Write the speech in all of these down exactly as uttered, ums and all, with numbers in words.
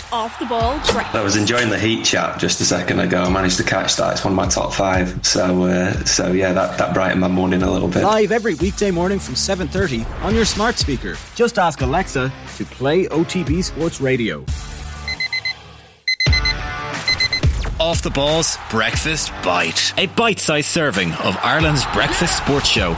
Off the Ball Breakfast. I was enjoying the Heat chat just a second ago. I managed to catch that. It's one of my top five. So, uh, so yeah, that, that brightened my morning a little bit. Live every weekday morning from seven thirty on your smart speaker. Just ask Alexa to play O T B Sports Radio. Off the Ball's Breakfast Bite. A bite-sized serving of Ireland's breakfast sports show.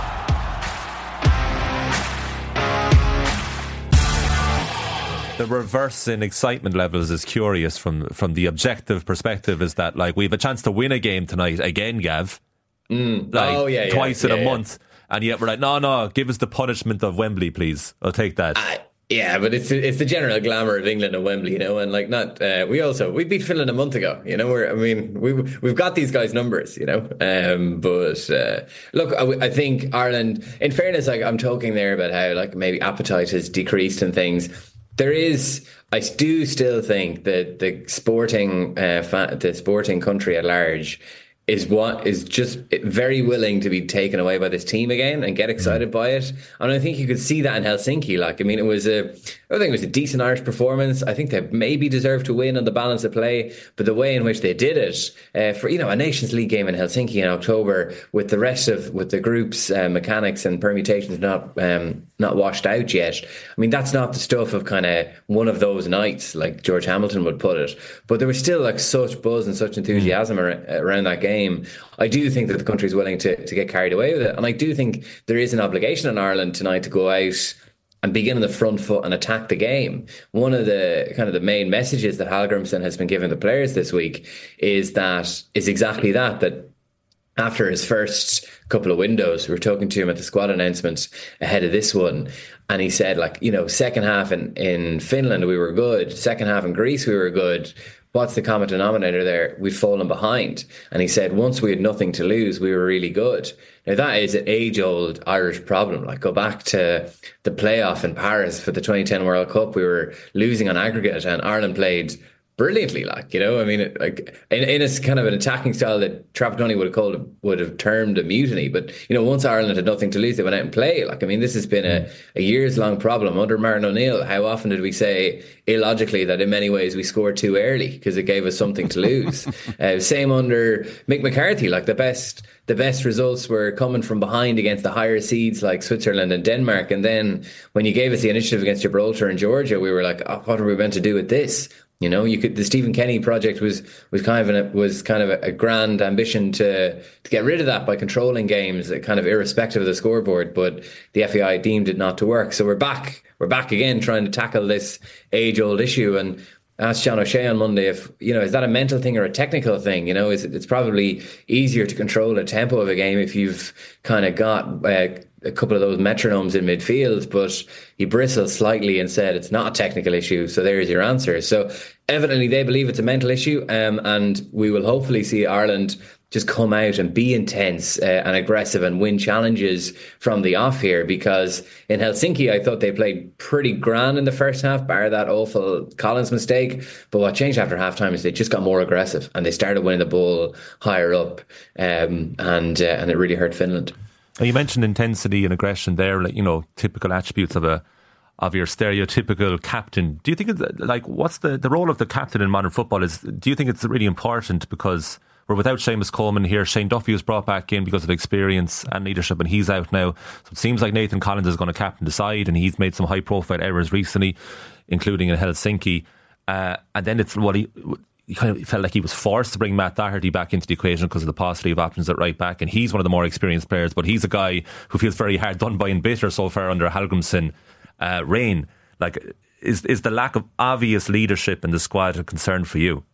The reverse in excitement levels is curious from from the objective perspective, is that like we have a chance to win a game tonight again, Gav. Mm. Like oh, yeah, twice yeah, in yeah, a yeah. month, and yet we're like, no, no, give us the punishment of Wembley, please. I'll take that. Uh, yeah, but it's it's the general glamour of England and Wembley, you know, and like not uh, we also we beat Finland a month ago, you know. We're I mean we we've, we've got these guys' numbers, you know. Um, but uh, look, I, I think Ireland, in fairness, like I'm talking there about how like maybe appetite has decreased and things. There is, I do still think that the sporting, uh, fa- the sporting country at large is what is just very willing to be taken away by this team again and get excited by it. And I think you could see that in Helsinki. Like, I mean, it was a, I think it was a decent Irish performance. I think they maybe deserved to win on the balance of play, but the way in which they did it uh, for, you know, a Nations League game in Helsinki in October with the rest of, with the group's uh, mechanics and permutations not, um, not washed out yet. I mean, that's not the stuff of kind of one of those nights, like George Hamilton would put it. But there was still like such buzz and such enthusiasm ar- around that game. I do think that the country is willing to, to get carried away with it. And I do think there is an obligation on Ireland tonight to go out and begin on the front foot and attack the game. One of the kind of the main messages that Hallgrimsson has been giving the players this week is that is exactly that, that after his first couple of windows, we were talking to him at the squad announcements ahead of this one, and he said, like, you know, second half in, in Finland, we were good. Second half in Greece, we were good. What's the common denominator there? We'd fallen behind. And he said, once we had nothing to lose, we were really good. Now, that is an age-old Irish problem. Like, go back to the playoff in Paris for the twenty ten World Cup. We were losing on aggregate, and Ireland played brilliantly, like, you know, I mean, it, like in, in a kind of an attacking style that Trapattoni would have called, would have termed a mutiny. But, you know, once Ireland had nothing to lose, they went out and played. Like, I mean, this has been a, a years long problem under Martin O'Neill. How often did we say illogically that in many ways we scored too early because it gave us something to lose? uh, same under Mick McCarthy, like the best, the best results were coming from behind against the higher seeds like Switzerland and Denmark. And then when you gave us the initiative against Gibraltar and Georgia, we were like, oh, what are we meant to do with this? You know, you could. The Stephen Kenny project was was kind of an, was kind of a, a grand ambition to to get rid of that by controlling games, kind of irrespective of the scoreboard. But the F A I deemed it not to work. So we're back. We're back again trying to tackle this age old issue. And I asked John O'Shea on Monday if, you know, is that a mental thing or a technical thing? You know, is it, it's probably easier to control the tempo of a game if you've kind of got Uh, a couple of those metronomes in midfield, but he bristled slightly and said it's not a technical issue. So there's your answer. So evidently they believe it's a mental issue, um, and we will hopefully see Ireland just come out and be intense uh, and aggressive and win challenges from the off here, because in Helsinki I thought they played pretty grand in the first half, bar that awful Collins mistake. But what changed after halftime is they just got more aggressive and they started winning the ball higher up, um, and uh, and it really hurt Finland. You mentioned intensity and aggression there, like, you know, typical attributes of a of your stereotypical captain. Do you think it's like, what's the, the role of the captain in modern football? Is do you think it's really important, because we're without Seamus Coleman here? Shane Duffy was brought back in because of experience and leadership, and he's out now. So it seems like Nathan Collins is going to captain the side, and he's made some high profile errors recently, including in Helsinki. Uh, and then it's what he. He kind of felt like he was forced to bring Matt Doherty back into the equation because of the paucity of options at right back, and he's one of the more experienced players, but he's a guy who feels very hard done by and bitter so far under Hallgrimsson uh, reign. Like, is is the lack of obvious leadership in the squad a concern for you?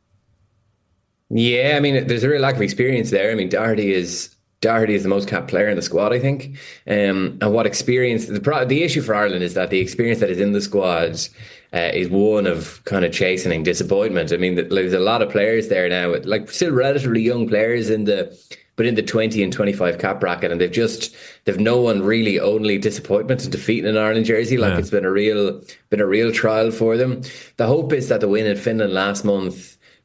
Yeah, I mean, there's a real lack of experience there. I mean, Doherty is Doherty is the most capped player in the squad, I think. Um, and what experience, the, pro- the issue for Ireland is that the experience that is in the squad uh, is one of kind of chastening disappointment. I mean, there's a lot of players there now, like still relatively young players in the, but in the twenty and twenty-five cap bracket, and they've just, they've no one really only disappointment and defeat in an Ireland jersey. Like, yeah. It's been a real, been a real trial for them. The hope is that the win in Finland last month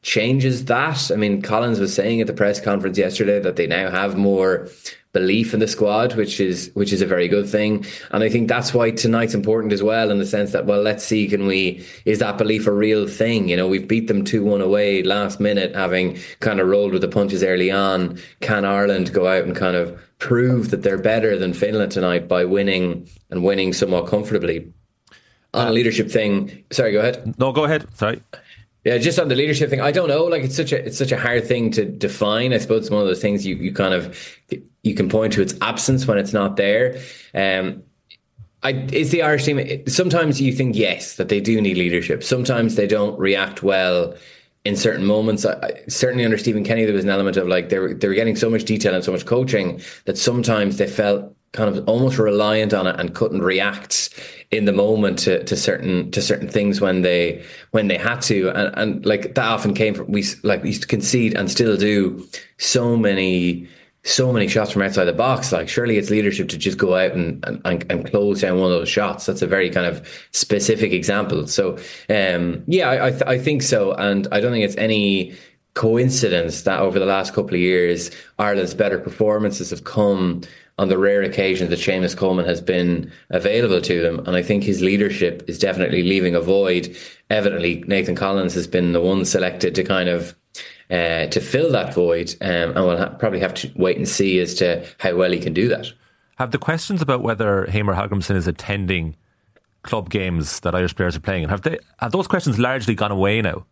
changes that. I mean, Collins was saying at the press conference yesterday that they now have more belief in the squad, which is which is a very good thing. And I think that's why tonight's important as well, in the sense that, well, let's see, can we, is that belief a real thing? You know, we've beat them two one away last minute, having kind of rolled with the punches early on. Can Ireland go out and kind of prove that they're better than Finland tonight by winning, and winning somewhat comfortably? On a leadership thing, sorry, go ahead. No, go ahead. Sorry. Yeah, just on the leadership thing, I don't know. Like, it's such a it's such a hard thing to define. I suppose it's one of those things you, you kind of you can point to its absence when it's not there. Um, I is the Irish team. Sometimes you think yes, that they do need leadership. Sometimes they don't react well in certain moments. I, I, certainly under Stephen Kenny, there was an element of like they were they were getting so much detail and so much coaching that sometimes they felt kind of almost reliant on it and couldn't react in the moment to, to certain to certain things when they when they had to, and, and like that often came from we like we used to concede and still do so many so many shots from outside the box. Like, surely it's leadership to just go out and and, and close down one of those shots. That's a very kind of specific example. So um, yeah, I I, th- I think so, and I don't think it's any coincidence that over the last couple of years Ireland's better performances have come on the rare occasions that Seamus Coleman has been available to them. And I think his leadership is definitely leaving a void. Evidently, Nathan Collins has been the one selected to kind of uh, to fill that void. Um, and we'll ha- probably have to wait and see as to how well he can do that. Have the questions about whether Hamer Hagrimson is attending club games that Irish players are playing in, have they have those questions largely gone away now?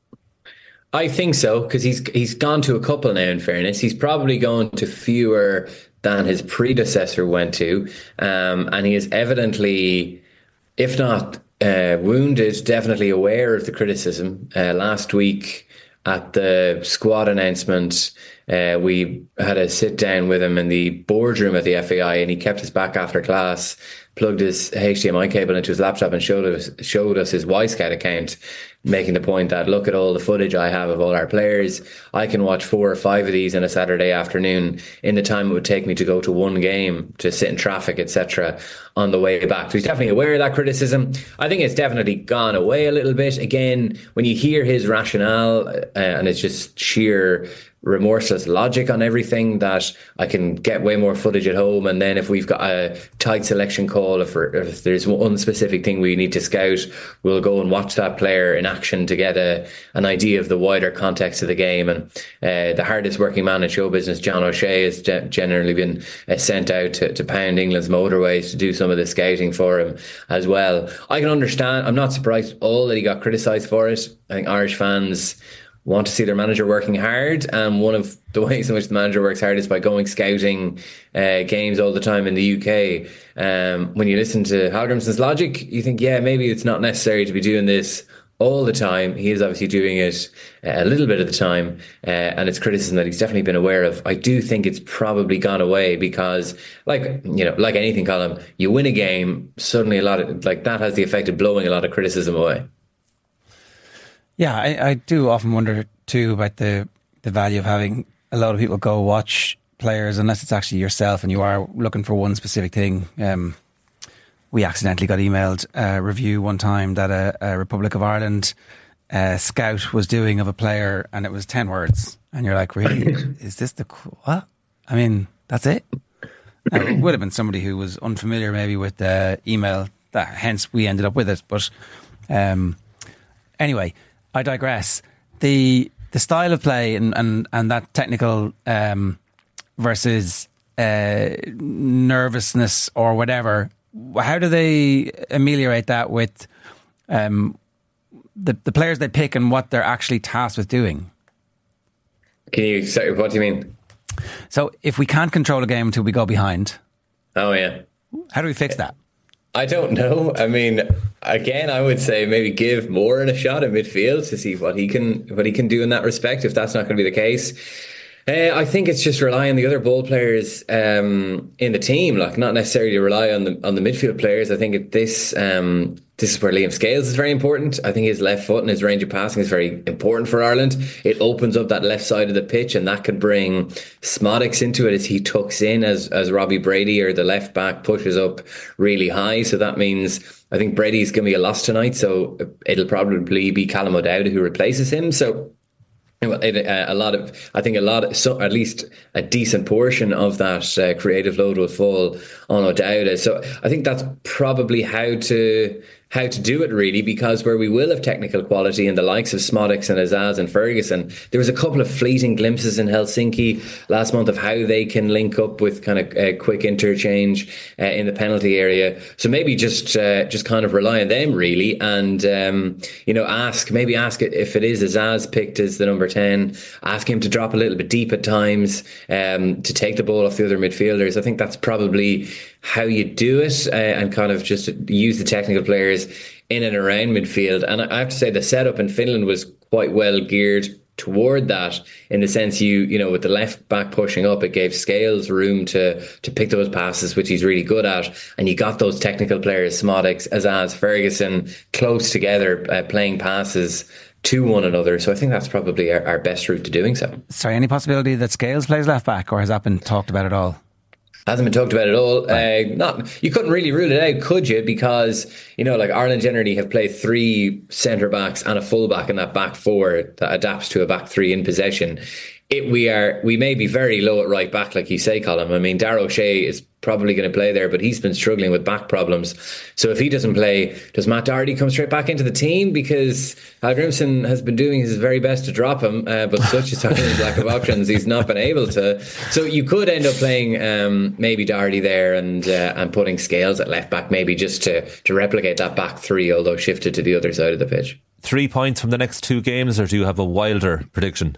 I think so, because he's he's gone to a couple now, in fairness. He's probably gone to fewer than his predecessor went to. Um, and he is evidently, if not uh, wounded, definitely aware of the criticism. Uh, last week at the squad announcement, uh, we had a sit down with him in the boardroom at the F A I, and he kept us back after class, plugged his H D M I cable into his laptop and showed us showed us his Y-Scout account, making the point that, look at all the footage I have of all our players. I can watch four or five of these on a Saturday afternoon in the time it would take me to go to one game, to sit in traffic, et cetera, on the way back. So he's definitely aware of that criticism. I think it's definitely gone away a little bit. Again, when you hear his rationale, uh, and it's just sheer remorseless logic on everything, that I can get way more footage at home, and then if we've got a tight selection call, if, if there's one specific thing we need to scout, we'll go and watch that player in action to get a, an idea of the wider context of the game. And uh, the hardest working man in show business, John O'Shea, has ge- generally been uh, sent out to, to pound England's motorways to do some of the scouting for him as well. I can understand. I'm not surprised at all that he got criticised for it. I think Irish fans want to see their manager working hard, and one of the ways in which the manager works hard is by going scouting uh, games all the time in the U K. Um, when you listen to Hallgrimson's logic, you think, yeah, maybe it's not necessary to be doing this all the time. He is obviously doing it uh, a little bit of the time, uh, and it's criticism that he's definitely been aware of. I do think it's probably gone away because, like, you know, like anything, Colin, you win a game, suddenly a lot of, like, that has the effect of blowing a lot of criticism away. Yeah, I, I do often wonder too about the, the value of having a lot of people go watch players, unless it's actually yourself and you are looking for one specific thing. Um, we accidentally got emailed a review one time that a, a Republic of Ireland uh, scout was doing of a player, and it was ten words. And you're like, really? Is this the... What? I mean, that's it? Now, it would have been somebody who was unfamiliar maybe with the email, that hence we ended up with it. But um, anyway... I digress. The the style of play and, and, and that technical um, versus uh, nervousness or whatever, how do they ameliorate that with um, the, the players they pick and what they're actually tasked with doing? Can you say, what do you mean? So if we can't control a game until we go behind. Oh, yeah. How do we fix that? I don't know. I mean, again, I would say maybe give Moran a shot in midfield to see what he can what he can do in that respect, if that's not going to be the case. Uh, I think it's just rely on the other ball players um, in the team, like not necessarily rely on the on the midfield players. I think it, this um, this is where Liam Scales is very important. I think his left foot and his range of passing is very important for Ireland. It opens up that left side of the pitch, and that could bring Smodics into it as he tucks in, as as Robbie Brady or the left back pushes up really high. So that means I think Brady's going to be a loss tonight. So it'll probably be Callum O'Dowd who replaces him. So Well, it, uh, a lot of, I think a lot, of, so at least a decent portion of that uh, creative load will fall on O'Dowda. So I think that's probably how to how to do it, really, because where we will have technical quality in the likes of Smodics and Azaz and Ferguson, there was a couple of fleeting glimpses in Helsinki last month of how they can link up with kind of uh, quick interchange uh, in the penalty area. So maybe just uh, just kind of rely on them, really, and um, you know, ask maybe ask it if it is Azaz picked as the number ten, ask him to drop a little bit deep at times, um, to take the ball off the other midfielders. I think that's probably how you do it, uh, and kind of just use the technical players in and around midfield. And I have to say the setup in Finland was quite well geared toward that, in the sense you you know with the left back pushing up, it gave Scales room to to pick those passes, which he's really good at, and you got those technical players, Smodics, Azaz, Ferguson, close together, uh, playing passes to one another. So I think that's probably our, our best route to doing so. Sorry, any possibility that Scales plays left back, or has that been talked about at all? Hasn't been talked about at all. Right. Uh, not you couldn't really rule it out, could you? Because you know, like Ireland generally have played three centre backs and a full back in that back four that adapts to a back three in possession. It, we are we may be very low at right back, like you say, Colin. I mean, Darragh O'Shea is probably going to play there, but he's been struggling with back problems. So if he doesn't play, does Matt Doherty come straight back into the team? Because Al Grimson has been doing his very best to drop him, uh, but such is his lack of options, he's not been able to. So you could end up playing um, maybe Doherty there and uh, and putting Scales at left back, maybe just to to replicate that back three, although shifted to the other side of the pitch. Three points from the next two games, or do you have a wilder prediction?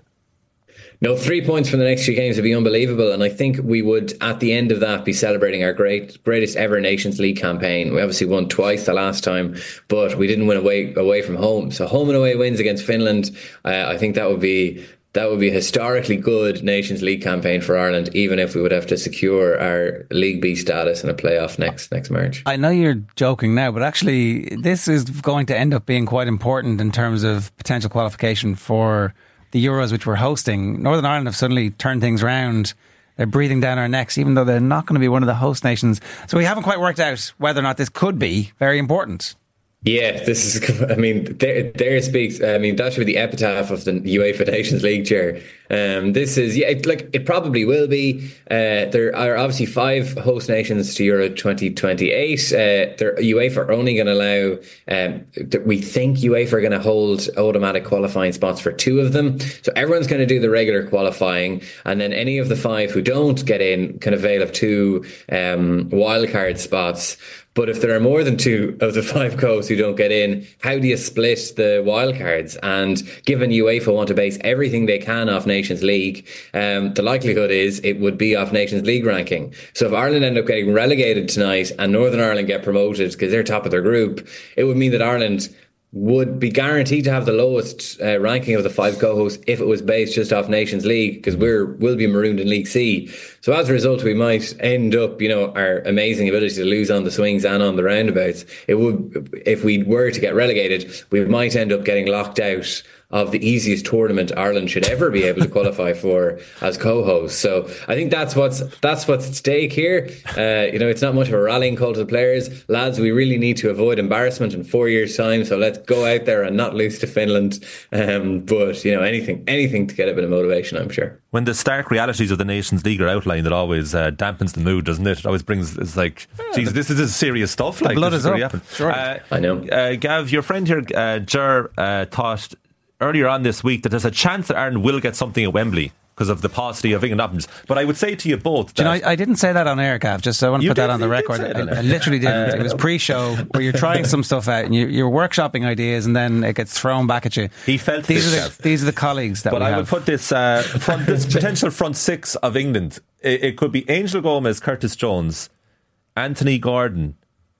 No, three points from the next two games would be unbelievable, and I think we would, at the end of that, be celebrating our great, greatest ever Nations League campaign. We obviously won twice the last time, but we didn't win away away from home. So home and away wins against Finland, uh, I think that would be that would be a historically good Nations League campaign for Ireland, even if we would have to secure our League B status in a playoff next next March. I know you're joking now, but actually, this is going to end up being quite important in terms of potential qualification for the Euros, which we're hosting. Northern Ireland have suddenly turned things around. They're breathing down our necks, even though they're not going to be one of the host nations. So we haven't quite worked out whether or not this could be very important. Yeah, this is, I mean, there, there speaks, I mean, that should be the epitaph of the UEFA Nations League chair. Um, this is, yeah, it, like, it probably will be. Uh, there are obviously five host nations to Euro twenty twenty-eight. Uh, there, UEFA are only going to allow, um, we think UEFA are going to hold automatic qualifying spots for two of them. So everyone's going to do the regular qualifying, and then any of the five who don't get in can avail of two um, wildcard spots. But if there are more than two of the five coasts who don't get in, how do you split the wildcards? And given UEFA want to base everything they can off Nations League, um, the likelihood is it would be off Nations League ranking. So if Ireland end up getting relegated tonight and Northern Ireland get promoted because they're top of their group, it would mean that Ireland would be guaranteed to have the lowest uh, ranking of the five co-hosts if it was based just off Nations League, because we're will be marooned in League C. So as a result, we might end up, you know, our amazing ability to lose on the swings and on the roundabouts. It would, if we were to get relegated, we might end up getting locked out of the easiest tournament Ireland should ever be able to qualify for as co-host. So I think that's what's that's what's at stake here. Uh, you know, it's not much of a rallying call to the players. Lads, we really need to avoid embarrassment in four years' time, so let's go out there and not lose to Finland. Um, but, you know, anything anything to get a bit of motivation, I'm sure. When the stark realities of the Nations League are outlined, it always uh, dampens the mood, doesn't it? It always brings, it's like, yeah, geez, this is serious stuff. Like, blood this is really up. Happened. Sure. Uh, I know. Uh, Gav, your friend here, uh, Ger, uh, thought earlier on this week that there's a chance that Ireland will get something at Wembley because of the paucity of England options. But I would say to you both that, you know, I, I didn't say that on air, Gav, just so I want to put did, that on the record. I, I literally didn't. Uh, it was pre-show where you're trying some stuff out and you, you're workshopping ideas and then it gets thrown back at you. He felt these this, are the, these are the colleagues that but we I have. would put this, uh, front, this potential front six of England. It, it could be Angel Gomez, Curtis Jones, Anthony Gordon,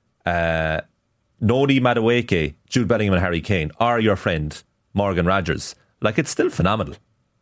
uh, Noni Madueke, Jude Bellingham and Harry Kane, or your friend Morgan Rogers. Like, it's still phenomenal.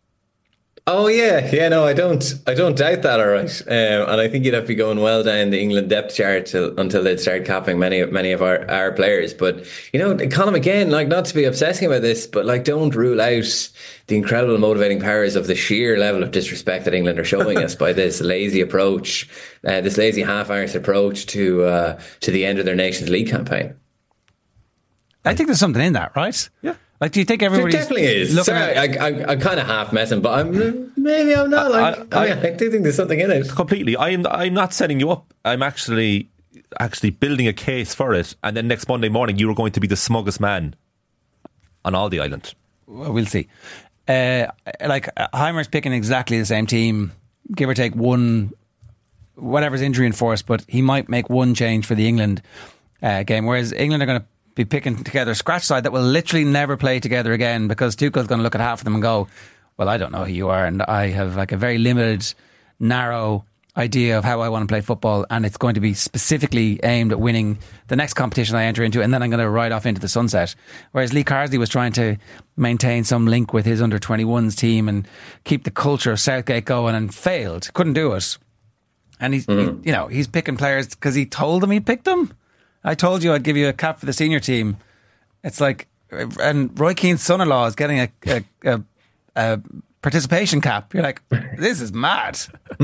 Oh yeah, yeah. No, I don't. I don't doubt that. All right, um, and I think you'd have to be going well down the England depth chart till, until they'd start capping many, many of our, our players. But you know, Colin, again, like, not to be obsessing about this, but like, don't rule out the incredible motivating powers of the sheer level of disrespect that England are showing us by this lazy approach, uh, this lazy half-arsed approach to uh, to the end of their Nations League campaign. I think there's something in that, right? Yeah. Like, do you think everybody definitely is? Sorry, at, I, I, I'm kind of half messing, but I'm maybe I'm not. Like, I, I, I, mean, I do think there's something in it. Completely. I'm I'm not setting you up. I'm actually actually building a case for it. And then next Monday morning, you are going to be the smuggest man on all the island. Well, we'll see. Uh, like Heimer's picking exactly the same team, give or take one, whatever's injury enforced, but he might make one change for the England uh, game, whereas England are going to be picking together a scratch side that will literally never play together again, because Tuchel's going to look at half of them and go, well, I don't know who you are, and I have like a very limited, narrow idea of how I want to play football, and it's going to be specifically aimed at winning the next competition I enter into, and then I'm going to ride off into the sunset. Whereas Lee Carsley was trying to maintain some link with his under twenty-ones team and keep the culture of Southgate going, and failed, couldn't do it. And he's, mm. he, you know, he's picking players because he told them he picked them. I told you I'd give you a cap for the senior team. It's like, and Roy Keane's son-in-law is getting a, a, a, a participation cap. You're like, this is mad. uh,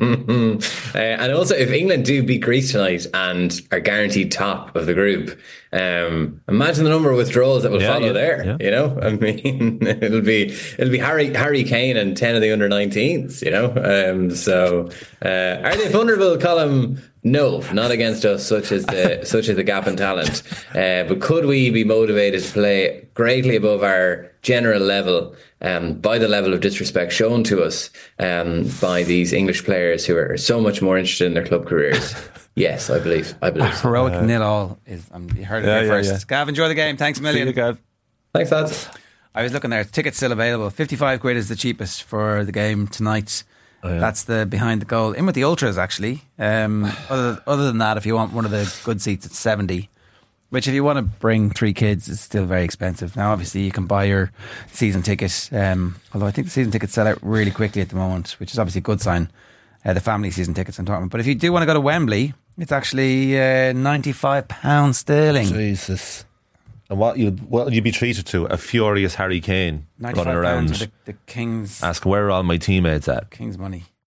and also, if England do beat Greece tonight and are guaranteed top of the group, um, imagine the number of withdrawals that will yeah, follow yeah, there. Yeah. You know, I mean, it'll be it'll be Harry Harry Kane and ten of the under nineteens. You know, um, so uh, are they vulnerable, Colm? No, not against us, such as the such as the gap in talent. Uh, but could we be motivated to play greatly above our general level um, by the level of disrespect shown to us um, by these English players who are so much more interested in their club careers? Yes, I believe. I believe. So. Heroic uh, nil all is. Um, you heard it yeah, here first. Yeah, yeah. Gav, enjoy the game. Thanks a million. See you, Gav. Thanks, lads. I was looking there. Tickets still available. Fifty-five quid is the cheapest for the game tonight. Oh, yeah. That's the behind the goal. In with the ultras, actually. Um, other, other than that, if you want one of the good seats, it's seventy. Which, if you want to bring three kids, is still very expensive. Now, obviously, you can buy your season ticket. Um, although I think the season tickets sell out really quickly at the moment, which is obviously a good sign. Uh, the family season tickets I'm talking about. But if you do want to go to Wembley, it's actually uh, ninety-five pounds sterling. Jesus. And what you what will you be treated to? A furious Harry Kane running around the, the King's asking where are all my teammates at? King's money.